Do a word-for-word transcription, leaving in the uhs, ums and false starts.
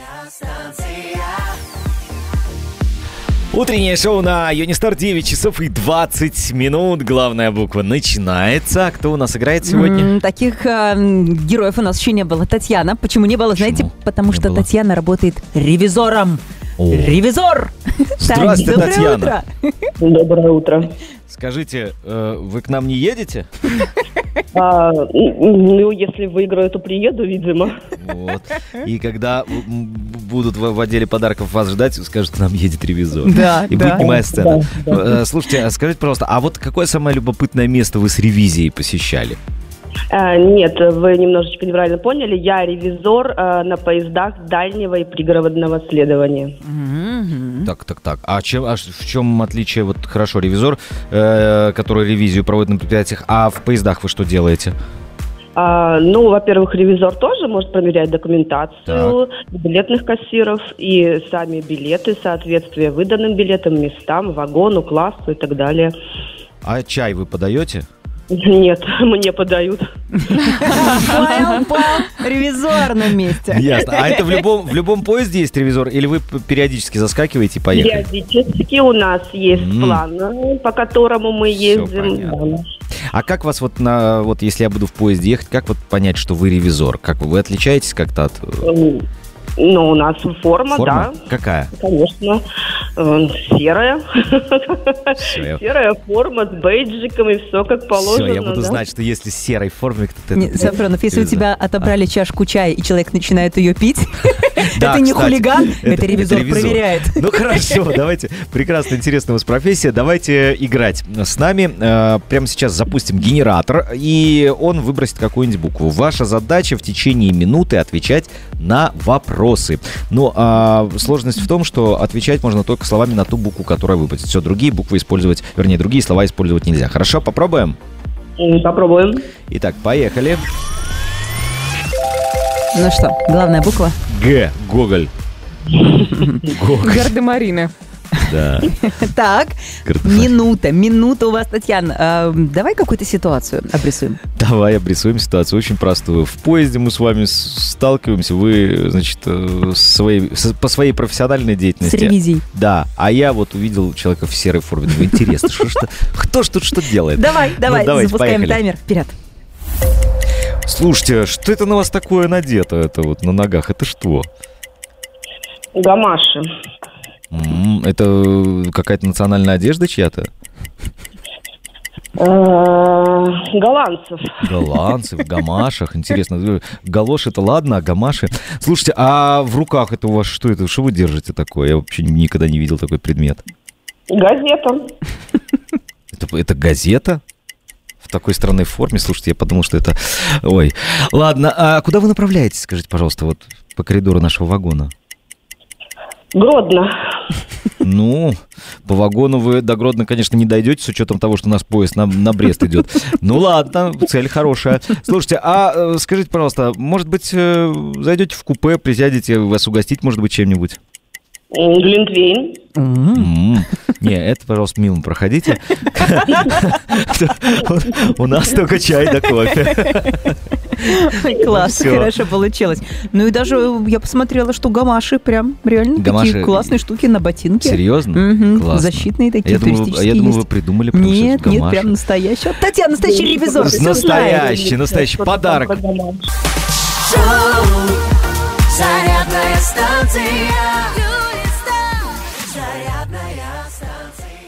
Утреннее шоу на Юнистар, девять часов и двадцать минут. Главная буква начинается. Кто у нас играет сегодня? М, Таких э, героев у нас еще не было. Татьяна. Почему не было? Почему? Знаете, потому Не что было? Татьяна работает ревизором. О. Ревизор! Здравствуйте, Тань, доброе Татьяна. утро. Доброе утро. Скажите, э, вы к нам не едете? А, ну, если выиграю, то приеду, видимо. Вот. И когда м, будут в, в отделе подарков вас ждать, скажут, к нам едет ревизор. Да, И да. будет немая сцена. Да, да. Э, Слушайте, а скажите, пожалуйста, а вот какое самое любопытное место вы с ревизией посещали? А, нет, вы немножечко неправильно поняли. Я ревизор а, на поездах дальнего и пригородного следования. Мгм. Так, так, так. А, чем, а ш- в чем отличие, вот хорошо, ревизор, э, который ревизию проводит на предприятиях, а в поездах вы что делаете? А, ну, во-первых, ревизор тоже может проверять документацию билетных кассиров и сами билеты, соответствие выданным билетам, местам, вагону, классу и так далее. А чай вы подаете? Нет, мне подают. Понял, понял. Ревизор на месте. Ясно. А это в любом, в любом поезде есть ревизор, или вы п- периодически заскакиваете и поехали? Периодически у нас есть М. план, э, по которому мы Всё ездим. понятно. Да. А как вас вот на, вот если я буду в поезде ехать, как вот понять, что вы ревизор? Как вы, вы отличаетесь как-то от э, М, Ну, у нас форма, формы? да, Какая? конечно, э, серая. Всё, я- Серая форма с бейджиками, все как положено. Все, я буду да. знать, что если в серой форме, то Не, это... Сафронов, если у ревизор. тебя отобрали чашку чая, и человек начинает ее пить, Да, это не кстати, хулиган, это- это ревизор это ревизор. проверяет. Ну хорошо, давайте. Прекрасно, интересная у вас профессия. Давайте играть с нами. Э, Прямо сейчас запустим генератор, и он выбросит какую-нибудь букву. Ваша задача в течение минуты отвечать на вопросы. Ну, а сложность в том, что отвечать можно только словами на ту букву, которая выпадет. Все, другие буквы использовать, вернее, другие слова использовать нельзя. Хорошо, попробуем? М, Попробуем. Итак, поехали. Ну что, главная буква? Г. Гоголь. Гоголь, Гардемарины. да. Так, Гардемарины. минута, минута у вас, Татьяна. А, давай какую-то ситуацию обрисуем. Давай обрисуем ситуацию очень простую. В поезде мы с вами с- сталкиваемся. Вы, значит, э, своей, с- по своей профессиональной С деятельности. ревизией. Да, а я вот увидел человека в серой форме. Думаю, интересно, что, что, кто ж тут что делает? Давай, давай, Ну, давайте, запускаем поехали. таймер. Вперед. Слушайте, что это на вас такое надето, это вот на ногах? Это что? Гамаши. М, Это какая-то национальная одежда чья-то? Э, Голландцев. Голландцы в гамашах. Интересно, галоши это ладно, а гамаши... Слушайте, а в руках это у вас что это? Что вы держите такое? Я вообще никогда не видел такой предмет. Газета. Это, это газета? В такой странной форме? Слушайте, я подумал, что это... Ой. Ладно, а куда вы направляетесь, скажите, пожалуйста, вот по коридору нашего вагона? Гродно. Ну, по вагону вы до Гродно, конечно, не дойдете, с учетом того, что у нас поезд на, на Брест идет. Ну ладно, цель хорошая. Слушайте, а э, скажите, пожалуйста, может быть, э, зайдете в купе, присядете, вас угостить, может быть, чем-нибудь? М, Глинтвейн. М. Не, это, пожалуйста, мимо проходите. У нас только чай да кофе. Класс, Всё. хорошо получилось. Ну и даже я посмотрела, что гамаши прям реально Гамаши- такие классные штуки на ботинке. Серьезно? Мгм, Классно. защитные такие, Я думаю, туристические я думаю, вы есть. придумали прям что-то Нет, нет, гамаши. прям настоящий. Вот Татьяна, настоящий ревизор. всё знает. Настоящий, настоящий Что-то там подарок. про гамаши. Шоу «Зарядная станция». Зарядная станция.